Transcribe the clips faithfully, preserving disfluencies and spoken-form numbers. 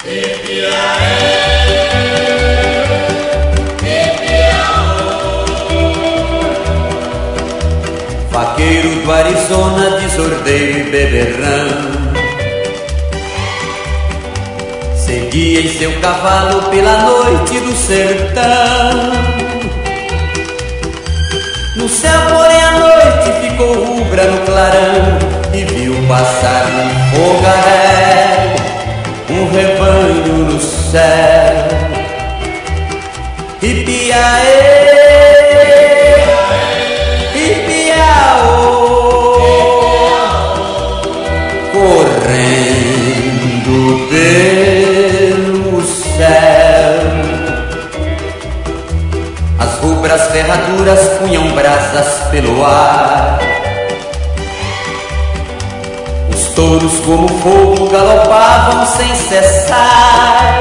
Vaqueiro do Arizona, desordeiro e beberrão, seguia em seu cavalo pela noite do sertão. No céu, porém, a noite ficou rubra no clarão, e viu passar num fogaréu um rebanho no céu. Ipiaê, correndo pelo céu, as rubras ferraduras punham brasas pelo ar, os touros como fogo galopavam sem cessar.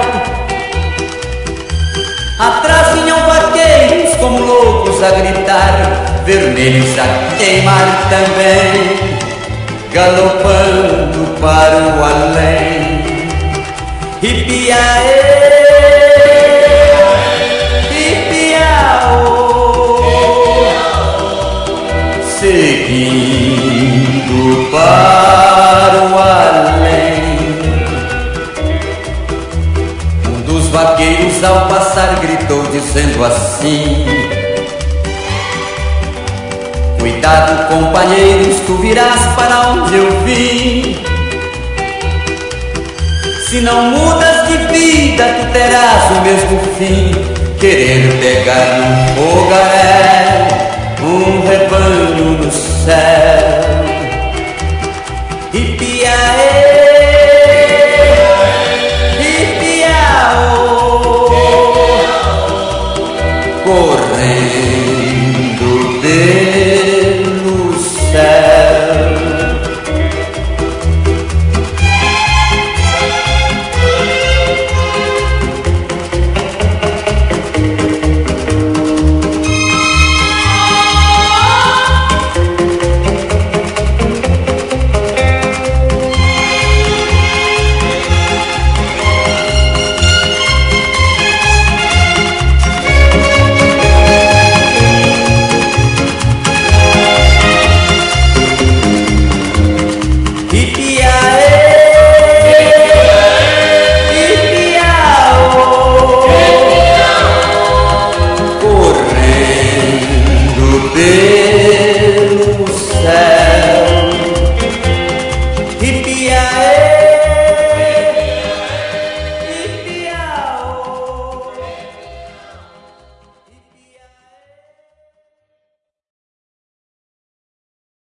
Atrás vinham vaqueiros como loucos a gritar, vermelhos a queimar também, galopando para o além. Ipiaê, Ipiaô, seguindo para o além. Um dos vaqueiros ao passar gritou dizendo assim: cuidado, companheiros, tu virás para onde eu vim. Se não mudas de vida, tu terás o mesmo fim. Querer pegar num fogaréu um rebanho no céu. Ipiaê,